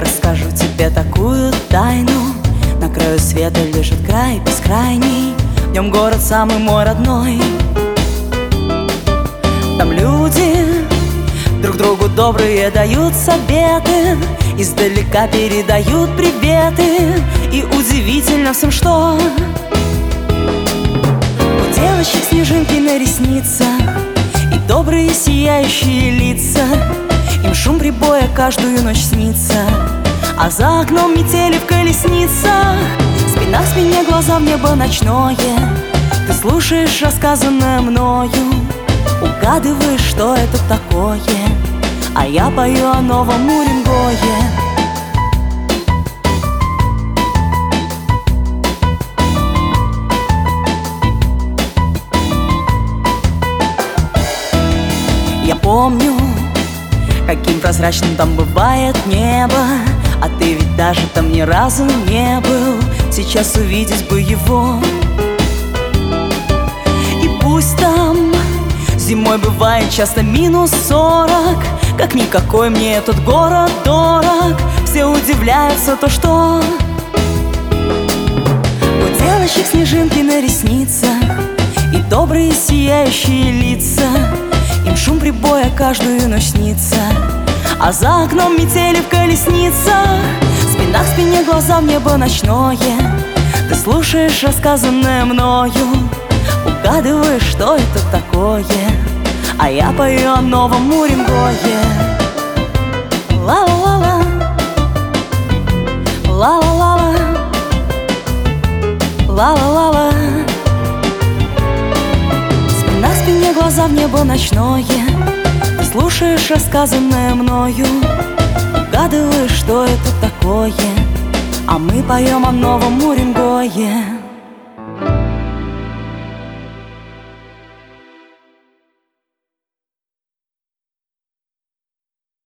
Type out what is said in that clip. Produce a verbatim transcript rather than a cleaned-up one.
расскажу тебе такую тайну. На краю света лежит край бескрайний, в нем город самый мой родной. Там люди друг другу добрые дают советы, издалека передают приветы. И удивительно всем, что у девочек снежинки на ресницах и добрые сияющие лица. Им шум прибоя каждую ночь снится, а за окном метели в колесницах. Спина к спине, глаза в небо ночное. Ты слушаешь рассказанное мною, угадываешь, что это такое, а я пою о новом Уренгое. Я помню, каким прозрачным там бывает небо, а ты ведь даже там ни разу не был. Сейчас увидеть бы его. И пусть там зимой бывает часто минус сорок, как никакой мне этот город дорог. Все удивляются то, что у девочек снежинки на ресницах и добрые сияющие лица. Им шум прибоя каждую ночь снится, а за окном метели в колесницах. Спина к спине, глаза в небо ночное. Ты слушаешь рассказанное мною, угадываешь, что это такое, а я пою о новом Уренгое. Ла-ла-ла-ла, ла-ла-ла-ла, ла-ла-ла-ла. Спина к спине, глаза в небо ночное. Ты слушаешь рассказанное мною, угадываешь, что это такое, а мы поем о новом Уренгое.